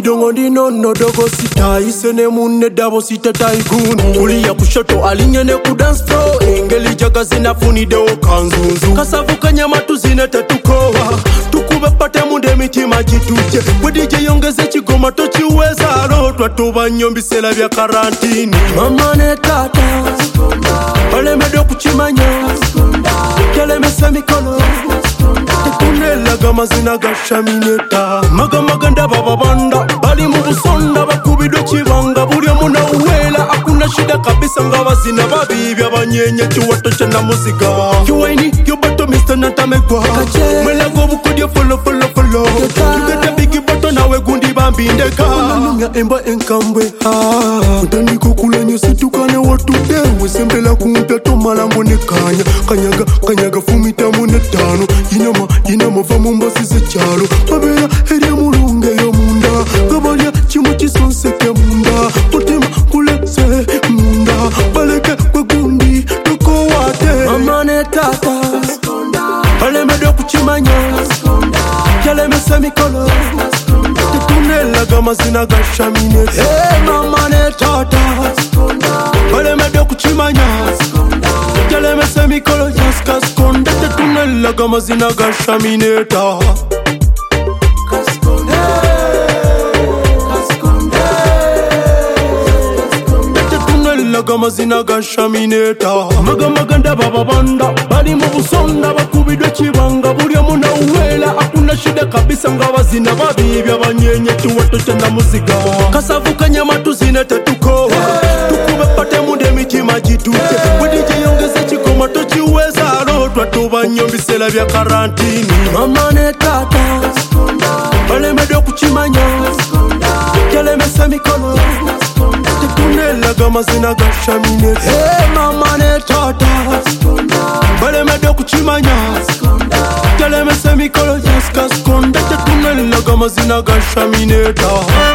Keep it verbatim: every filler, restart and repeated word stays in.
midongo ndino no dogo sita isene munne dabo sita taikuni kulia kushoto alinyene ku dance floor engeli jaga zinafunide okanzunzu kasavu kanyama tuzine tatukowa tukube pate munde mitima jituje we D J yongeze chigoma tochiweza ro twatuba nyombi sela bya karantini mama ne tata bale medo kuchimanya kele mesemikolo tukunela gama zina gashamineta maga maganda baba banda bali mu busonda bakubido chibanga buli muna uwela akuna shida kabisa ngaba zina babibya banyenye chiwato chana muzika yuwaini yobato Mister Natamekwa mwela go bukodyo follow follow follow tugete bigi bato nawe gundi bambindeka nunga emba enkambwe ha utandi kukulanyo situkane watu dewe sembela kunta tomalango nekanya kanyaga kanyaga fumita munetano inama inama vamumba sise chalo babera eri mulunge yo munda gabalya chimuchi sonseke munda potima kulese munda baleke kwegundi toko wate mama ne tata bale medo kuchimanya kele mesemikolo tukunela gama zina gashamine hey mama ne tata bale medo kuchimanya kele mesemikolo jaska skonda tukunela gama zina gashamineta gama zina gashamineta maga maganda baba banda bali mu busonda bakubidwe chibanga buli muna uwela akuna shida kabisa ngaba zina babibya banyenye chiwato chana muzika kasavu kanyama tuzine tatukowa tukube pate munde mitima jituje we D J yongeze chigoma tochiweza ro twatuba nyombi sela bya karantini mama ne tata bale medo kuchimanya kele mesemikolo tukunela gama zina gashamine hey mama ne tata bale medo kuchimanya kele mesemikolo jaska skonda tukunela gama zina gashamineta